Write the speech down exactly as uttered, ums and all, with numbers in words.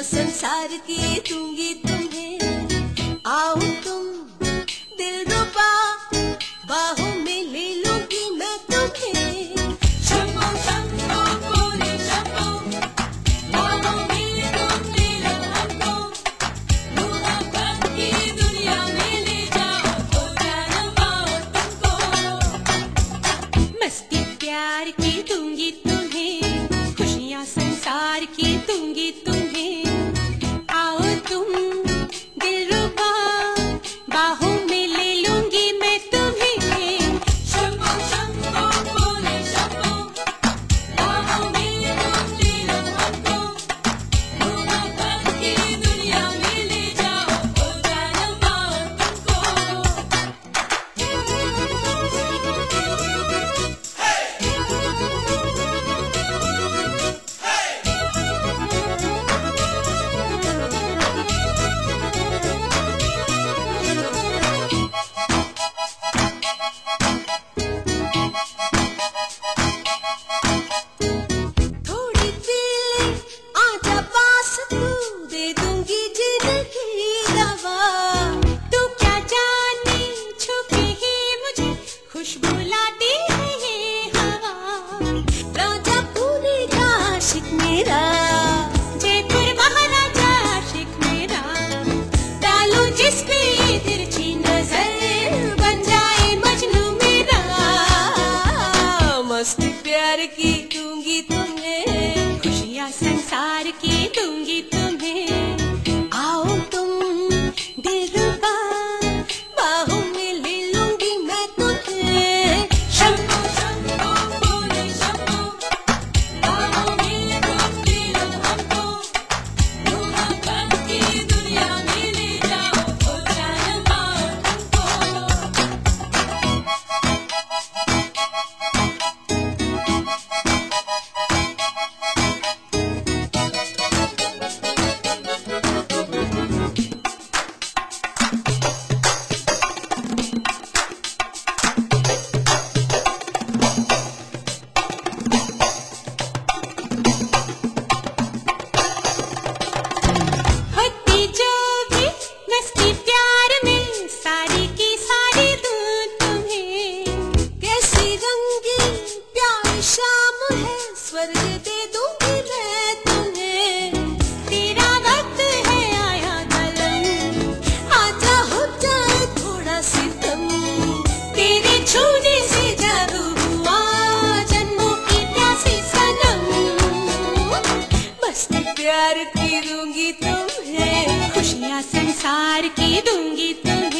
संसार की दूंगी तुम्हें। आओ तुम दिलरुबा, बाहों में ले लूंगी मैं तुम्हें। शंभो शंभो बोले शंभो, बाहों में तुम ले लो हमको। मोहब्बत की दुनिया में ले जाओ तो जान पाओ तुमको। मस्ती प्यार की दूंगी तुम्हें, खुशियाँ संसार की दूंगी तुम्हें। आओ तुम दिलरुबा, बाहों में ले लूंगी मैं तुम्हें। शंभो शंभो बोले शंभो, बाहों में तुम ले लो हमको। मोहब्बत की दुनिया में ले जाओ तो जान पाओ तुमको। थोड़ी दिल आजा पास, तू दे दूंगी जिंदगी दवा। तू क्या जाने छुपी ही मुझे खुशबू लाती है ये हवा। राजा पूरे का आशिक मेरा, जयपुर महाराजा आशिक मेरा। डालू जिस पे ये तिरछी नजर, बन जाए मजनू मेरा। मस्ती प्यार की दूंगी तुम्हें, खुशियाँ संसार की दूंगी तुम्हें। आओ तुम दिलरुबा, बाहों में ले लूंगी मैं तुम्हें। शंभो शंभो बोले शंभो, बाहों में तुम ले लो हमको। मोहब्बत की दुनिया में ले जाओ तो जान पाओ तुमको। होती जो भी मस्ती प्यार में, सारी की सारी दूं तुम्हें। कैसी रंगीन प्यारी शाम है, स्वर्ग दे दूंगी मैं तुम्हें। तेरा वक्त है आया ढलन, आजा हो जाए थोड़ा सितम। तेरे छूने से जादू हुआ, जन्मों की प्यासी सनम। मस्ती प्यार की दूंगी तुम्हें, खुशियाँ संसार की दूंगी तुम्हें।